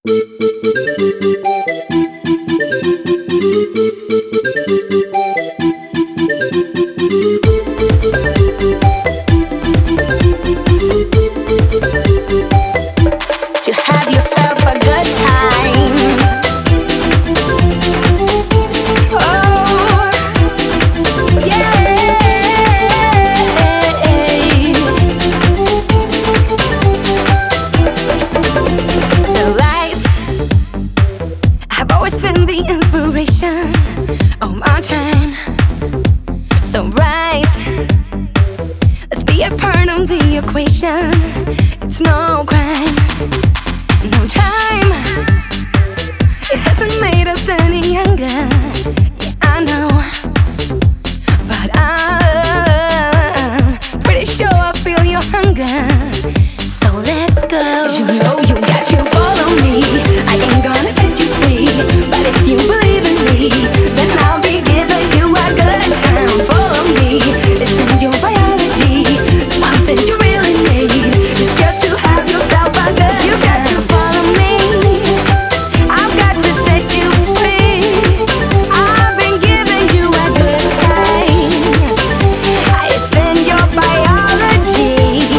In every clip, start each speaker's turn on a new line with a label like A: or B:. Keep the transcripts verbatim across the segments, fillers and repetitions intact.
A: To have yourself a good time. Oh, yeah. The lights have always been the inspiration of my time. So rise, let's be a part of the equation. It's no crime, no time. It hasn't made us any younger. Yeah, I know, but I'm pretty sure I feel your hunger. So let's go. You know you got to follow me. I ain't gonna set you free, but if you believe in me, then I'll be giving you a good time. Follow me, it's in your biology. One thing you really need is just to have yourself a good time. You got to follow me. I've got to set you free. I've been giving you a good time. It's in your biology.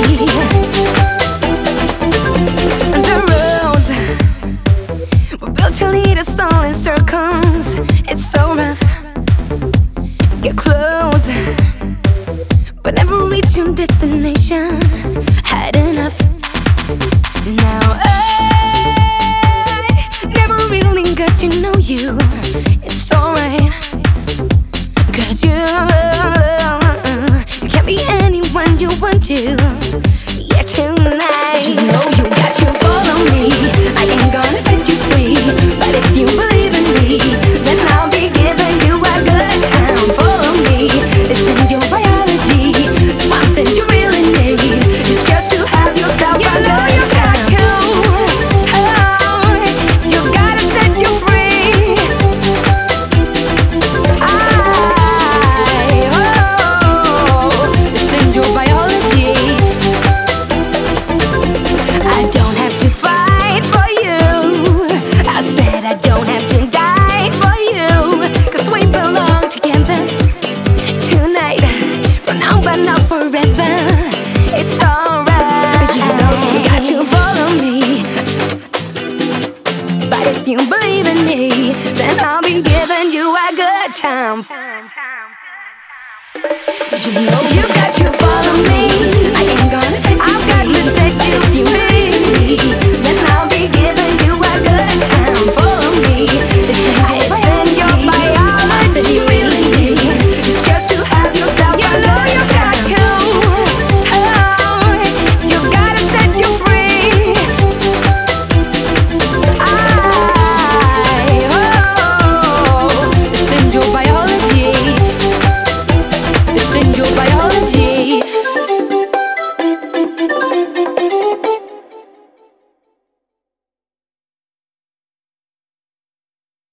A: The roads were built to lead us all in circles. It's so rough. Get close, but never reach your destination. Had enough. Now I never really got to know you. It's alright, 'cause you you can't be anyone you want to. Yeah, tonight. You know you got to follow me. I ain't gonna set you free, but if you believe in me, then I'll be giving you a good time. Follow me, it's in your biology. One thing you really need is just to have yourself you a know good you time. Got to, oh, you gotta set you free. I, oh, it's in your biology. I don't have to fight for you. I said I don't have to die for you, 'cause we belong together tonight, for now but not forever. It's alright. You know you got to follow me, but if you believe in me, then I'll be giving you a good time. You know you got to follow me. I ain't gonna say I've got to say